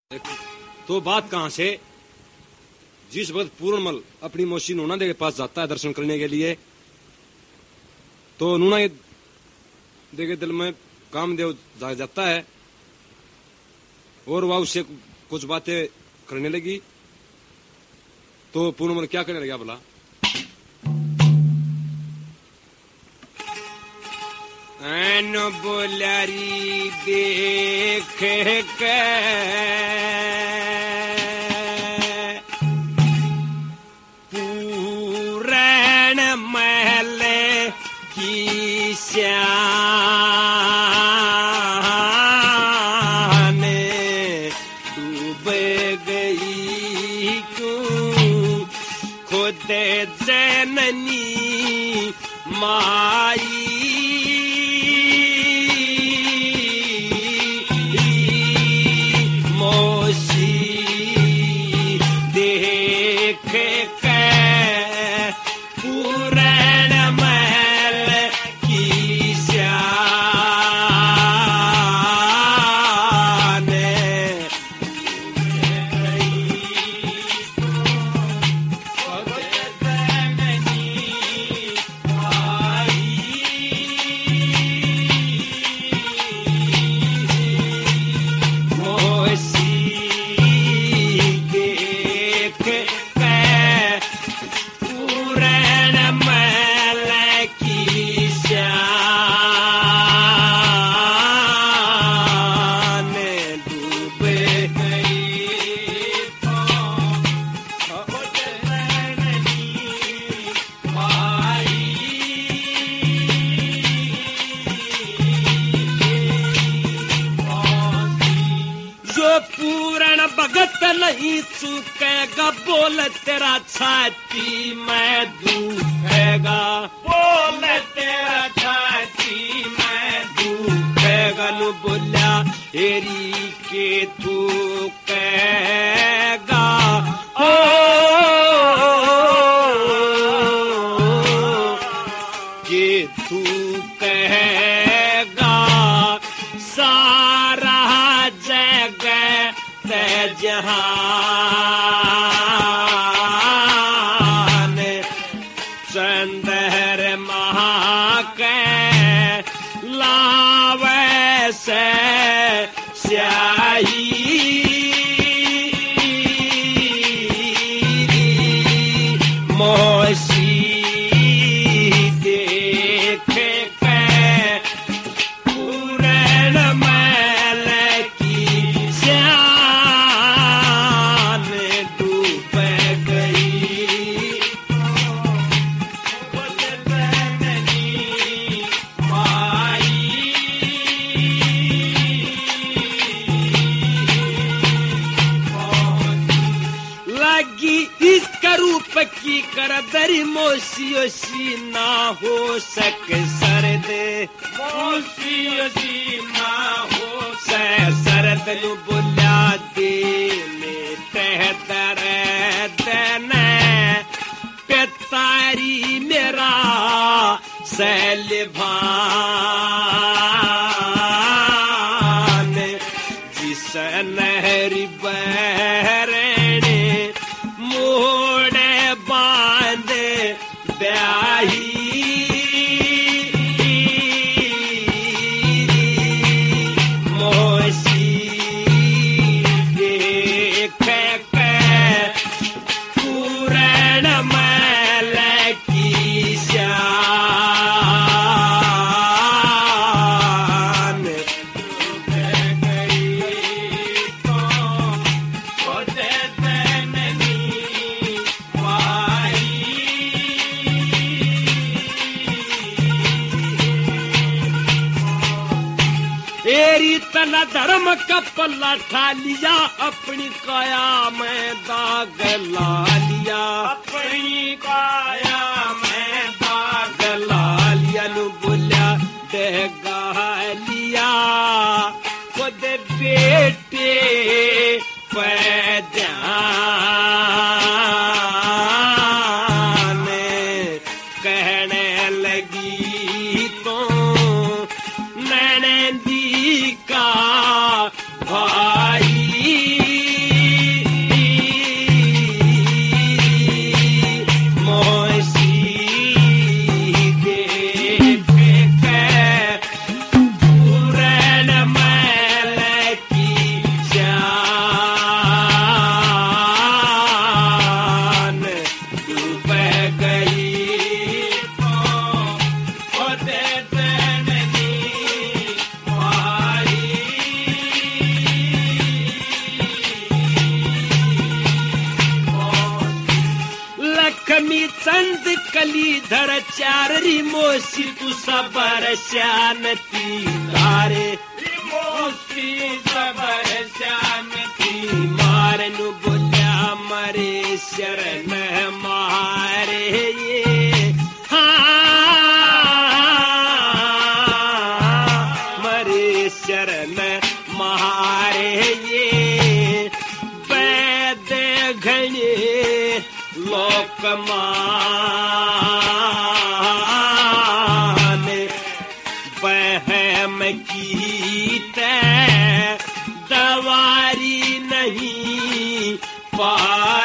तो बात कहां से, जिस वक्त पूर्णमल अपनी मौसी नूना दे के पास जाता है दर्शन करने के लिए, तो नूना दे के दिल में कामदेव जाग जाता है और वह उससे कुछ बातें करने लगी। तो पूर्णमल क्या करने लगा बोला, बोलारी देख के पूरण महल की श्यान डूब गई क्यों खुद जननी माई पूरण भगत नहीं चूकेगा, बोल तेरा छाती में दुखेगा, बोल तेरा छाती में दुखेगा। नु बोलिया हेरी के तू कहेगा, ओ के तू कहेगा सारा जगह जहान चंद्रमा के लावे से स्याही मौसी देख के पूरण महल की श्यान डूब गई खुद जननी माई। लगी इसका रूप की कर दरी मौसी ना हो सक सरद, मौसी ना हो सरद। नु बोलिया दे में तह दर्द ने पितारी मेरा सैलभान जिस नहरी बहरने मोड़े बांध ब्याही मौसी देख के पूरण महल की श्यान डूब गई तो खुद जननी माई। एरी तना धर्म का पल्ला ठा लिया, अपनी काया में दाग ला लिया, अपनी काया में दाग ला लिया। नु बोलिया देगा लिया खुद बेटे पैदान कहने लगी तो नैनदी का भाई कली धड़ चाररी मोसी तू सबर शानती तारे मोसी सबर शानती मारनु बोल्या मरे शरण मारे ये मरे शरण मारे ये वैद घणे लोकमान बहम की तय दवारी नहीं पा